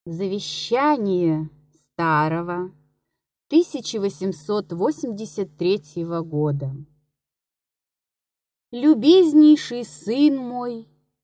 Завещание старого 1883 года. Любезнейший сын мой,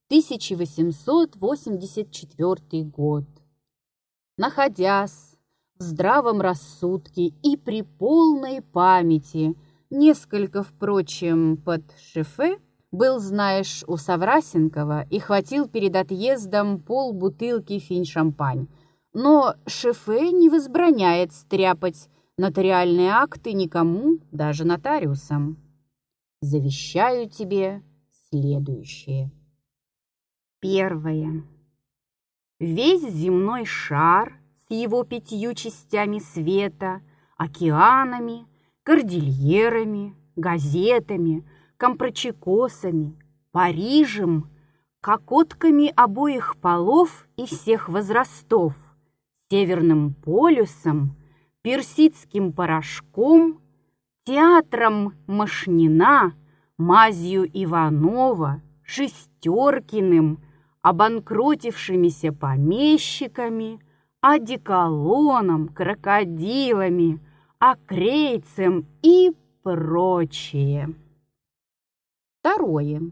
1884 год. Находясь в здравом рассудке и при полной памяти, несколько, впрочем, под шефе, был, знаешь, у Саврасенкова и хватил перед отъездом полбутылки финь-шампань. Но шефе не возбраняет стряпать нотариальные акты никому, даже нотариусам. Завещаю тебе следующее. Первое. Весь земной шар с его 5 частями света, океанами, кордильерами, газетами, компрочекосами, Парижем, кокотками обоих полов и всех возрастов, Северным полюсом, персидским порошком, театром Машнина, мазью Иванова, Шестеркиным, обанкротившимися помещиками, одеколоном, крокодилами, акрейцем и прочее. Второе.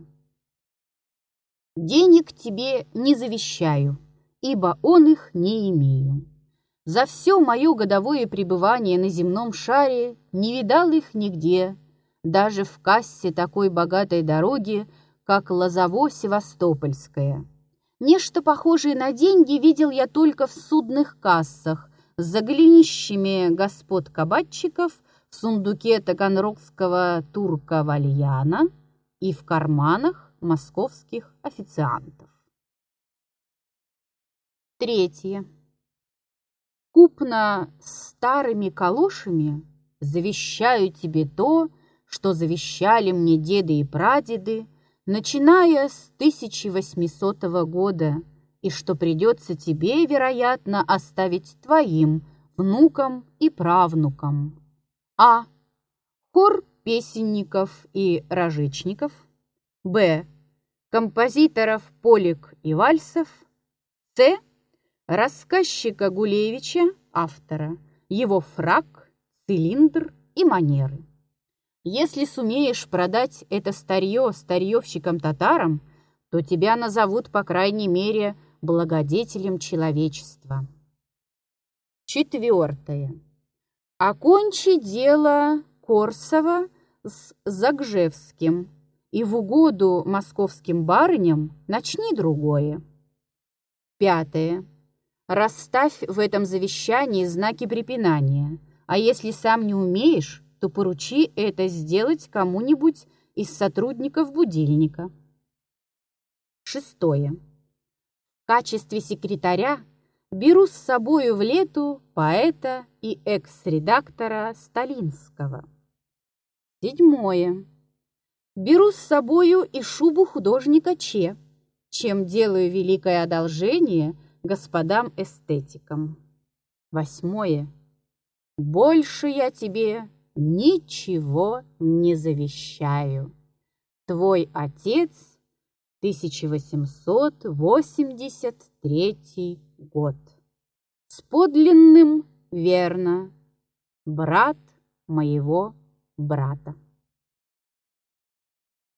Денег тебе не завещаю, ибо он их не имею. За все мое годовое пребывание на земном шаре не видал их нигде, даже в кассе такой богатой дороги, как Лозово-Севастопольская. Нечто похожее на деньги видел я только в судных кассах за голенищами господ-кабачиков, в сундуке таганрогского турка Вальяна и в карманах московских официантов. Третье. Купно старыми калошами завещаю тебе то, что завещали мне деды и прадеды, начиная с 1800 года, и что придется тебе, вероятно, оставить твоим внукам и правнукам. А. Хор песенников и рожечников. Б. Композиторов полек и вальсов. С. Рассказчика Гулевича, автора, его фрак, цилиндр и манеры. Если сумеешь продать это старье старьевщикам-татарам, то тебя назовут, по крайней мере, благодетелем человечества. Четвертое. Окончи дело Корсова с Загжевским и в угоду московским барыням начни другое. Пятое. Расставь в этом завещании знаки препинания, а если сам не умеешь, то поручи это сделать кому-нибудь из сотрудников будильника. Шестое. В качестве секретаря беру с собою в Лету поэта и экс-редактора Сталинского. Седьмое. Беру с собою и шубу художника Че, чем делаю великое одолжение господам-эстетикам. Восьмое. Больше я тебе ничего не завещаю. Твой отец, 1883 год. С подлинным, верно, брат моего брата.